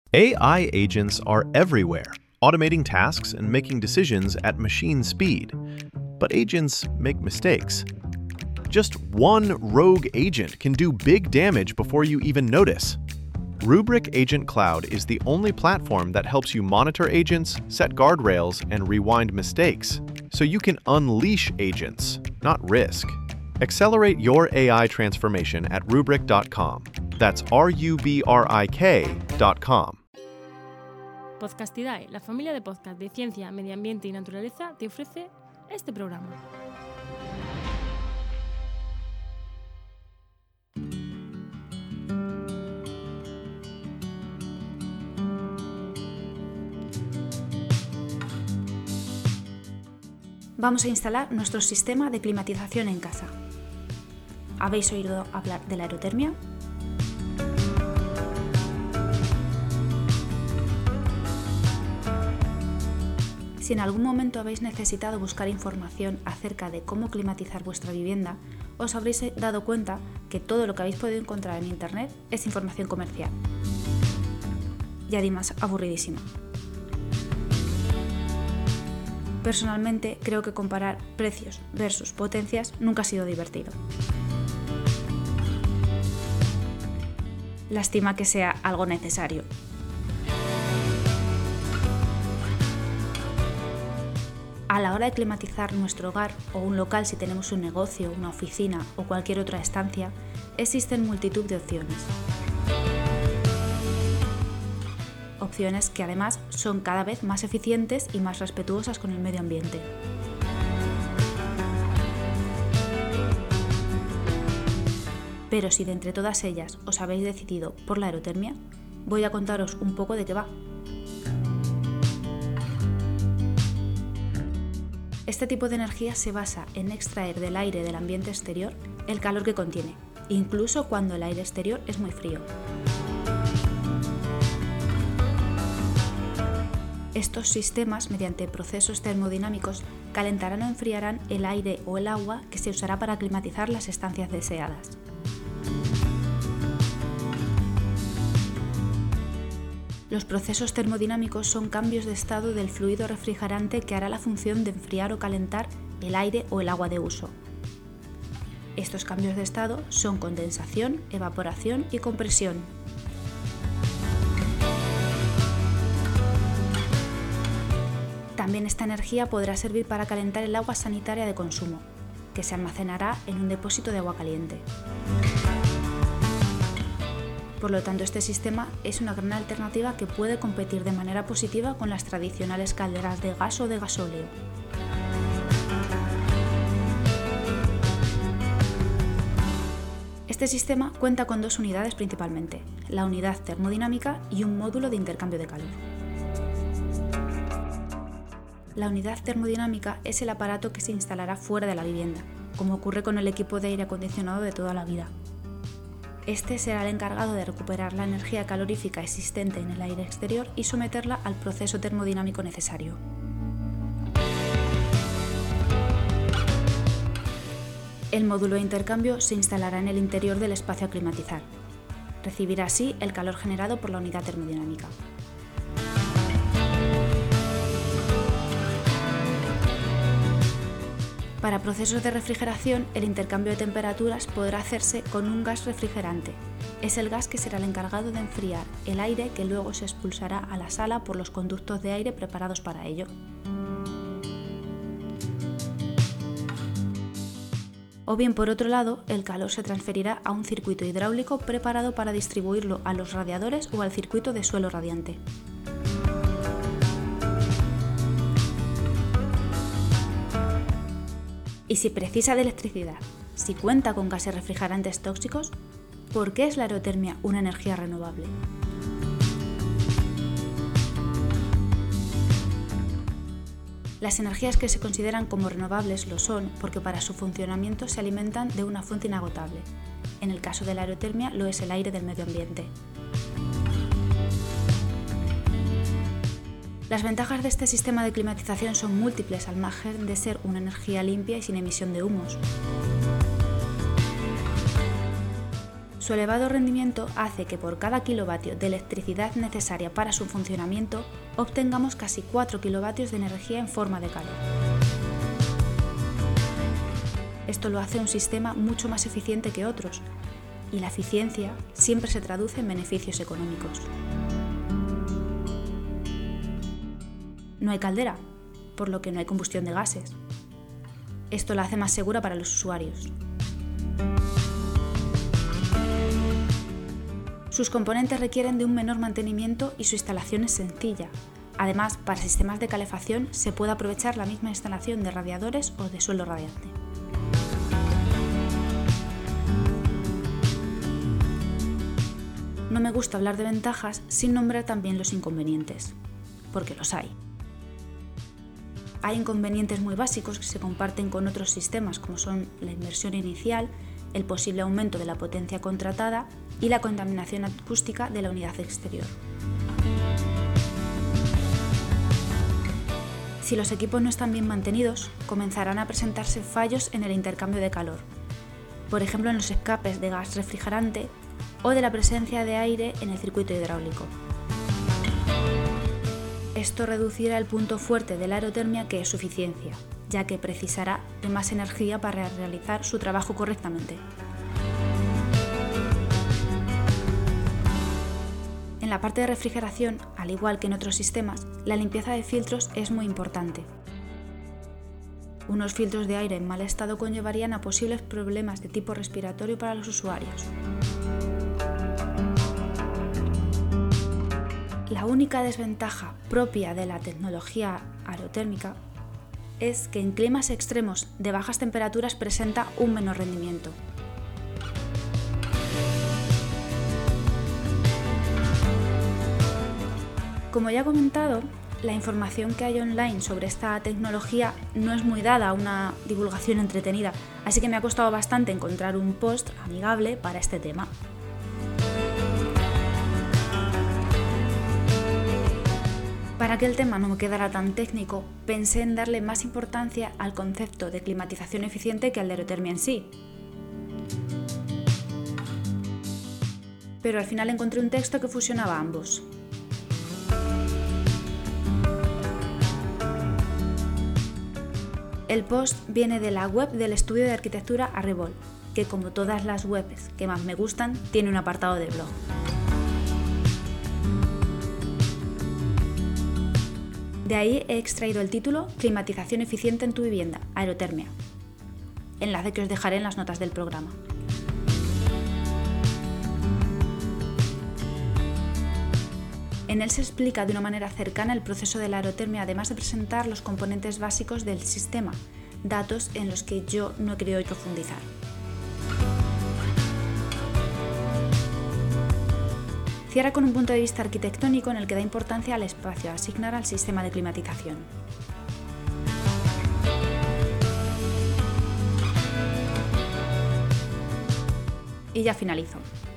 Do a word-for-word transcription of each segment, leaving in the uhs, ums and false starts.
A I agents are everywhere, automating tasks and making decisions at machine speed. But agents make mistakes. Just one rogue agent can do big damage before you even notice. Rubrik Agent Cloud is the only platform that helps you monitor agents, set guardrails, and rewind mistakes, so you can unleash agents, not risk. Accelerate your A I transformation at rubrik dot com. That's R U B R I K dot com. Podcastidae, la familia de podcast de ciencia, medio ambiente y naturaleza, te ofrece este programa. Vamos a instalar nuestro sistema de climatización en casa. ¿Habéis oído hablar de la aerotermia? Si en algún momento habéis necesitado buscar información acerca de cómo climatizar vuestra vivienda, os habréis dado cuenta que todo lo que habéis podido encontrar en Internet es información comercial. Y además aburridísima. Personalmente creo que comparar precios versus potencias nunca ha sido divertido. Lástima que sea algo necesario. A la hora de climatizar nuestro hogar o un local si tenemos un negocio, una oficina o cualquier otra estancia, existen multitud de opciones. Opciones que además son cada vez más eficientes y más respetuosas con el medio ambiente. Pero si de entre todas ellas os habéis decidido por la aerotermia, voy a contaros un poco de qué va. Este tipo de energía se basa en extraer del aire del ambiente exterior el calor que contiene, incluso cuando el aire exterior es muy frío. Estos sistemas, mediante procesos termodinámicos, calentarán o enfriarán el aire o el agua que se usará para climatizar las estancias deseadas. Los procesos termodinámicos son cambios de estado del fluido refrigerante que hará la función de enfriar o calentar el aire o el agua de uso. Estos cambios de estado son condensación, evaporación y compresión. También esta energía podrá servir para calentar el agua sanitaria de consumo, que se almacenará en un depósito de agua caliente. Por lo tanto, este sistema es una gran alternativa que puede competir de manera positiva con las tradicionales calderas de gas o de gasóleo. Este sistema cuenta con dos unidades principalmente, la unidad termodinámica y un módulo de intercambio de calor. La unidad termodinámica es el aparato que se instalará fuera de la vivienda, como ocurre con el equipo de aire acondicionado de toda la vida. Este será el encargado de recuperar la energía calorífica existente en el aire exterior y someterla al proceso termodinámico necesario. El módulo de intercambio se instalará en el interior del espacio a climatizar. Recibirá así el calor generado por la unidad termodinámica. Para procesos de refrigeración, el intercambio de temperaturas podrá hacerse con un gas refrigerante. Es el gas que será el encargado de enfriar el aire que luego se expulsará a la sala por los conductos de aire preparados para ello. O bien, por otro lado, el calor se transferirá a un circuito hidráulico preparado para distribuirlo a los radiadores o al circuito de suelo radiante. Y si precisa de electricidad, si cuenta con gases refrigerantes tóxicos, ¿por qué es la aerotermia una energía renovable? Las energías que se consideran como renovables lo son porque para su funcionamiento se alimentan de una fuente inagotable. En el caso de la aerotermia lo es el aire del medio ambiente. Las ventajas de este sistema de climatización son múltiples al margen de ser una energía limpia y sin emisión de humos. Su Su elevado rendimiento hace que por cada kilovatio de electricidad necesaria para su funcionamiento obtengamos casi cuatro kilovatios de energía en forma de calor. Esto lo hace un sistema mucho más eficiente que otros, y la eficiencia siempre se traduce en beneficios económicos. No hay caldera, por lo que no hay combustión de gases. Esto la hace más segura para los usuarios. Sus componentes requieren de un menor mantenimiento y su instalación es sencilla. Además, para sistemas de calefacción se puede aprovechar la misma instalación de radiadores o de suelo radiante. No me gusta hablar de ventajas sin nombrar también los inconvenientes, porque los hay. Hay inconvenientes muy básicos que se comparten con otros sistemas, como son la inversión inicial, el posible aumento de la potencia contratada y la contaminación acústica de la unidad exterior. Si los equipos no están bien mantenidos, comenzarán a presentarse fallos en el intercambio de calor, por ejemplo en los escapes de gas refrigerante o de la presencia de aire en el circuito hidráulico. Esto reducirá el punto fuerte de la aerotermia, que es su eficiencia, ya que precisará de más energía para realizar su trabajo correctamente. En la parte de refrigeración, al igual que en otros sistemas, la limpieza de filtros es muy importante. Unos filtros de aire en mal estado conllevarían a posibles problemas de tipo respiratorio para los usuarios. La única desventaja propia de la tecnología aerotérmica es que en climas extremos de bajas temperaturas presenta un menor rendimiento. Como ya he comentado, la información que hay online sobre esta tecnología no es muy dada a una divulgación entretenida, así que me ha costado bastante encontrar un post amigable para este tema. Para que el tema no me quedara tan técnico, pensé en darle más importancia al concepto de climatización eficiente que al de aerotermia en sí. Pero al final encontré un texto que fusionaba ambos. El post viene de la web del estudio de arquitectura Arribol, que como todas las webs que más me gustan, tiene un apartado de blog. De ahí he extraído el título Climatización eficiente en tu vivienda, aerotermia. Enlace que os dejaré en las notas del programa. En él se explica de una manera cercana el proceso de la aerotermia, además de presentar los componentes básicos del sistema, datos en los que yo no he querido profundizar. Cierra con un punto de vista arquitectónico en el que da importancia al espacio a asignar al sistema de climatización. Y ya finalizo.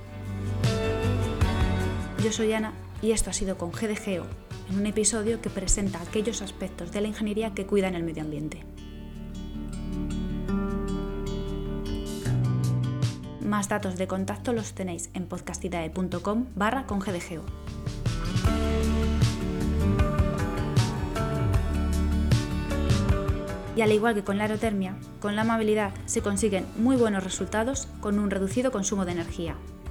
Yo soy Ana y esto ha sido con G D Geo, en un episodio que presenta aquellos aspectos de la ingeniería que cuidan el medio ambiente. Más datos de contacto los tenéis en podcastidae punto com barra con G D Geo. Y al igual que con la aerotermia, con la amabilidad se consiguen muy buenos resultados con un reducido consumo de energía.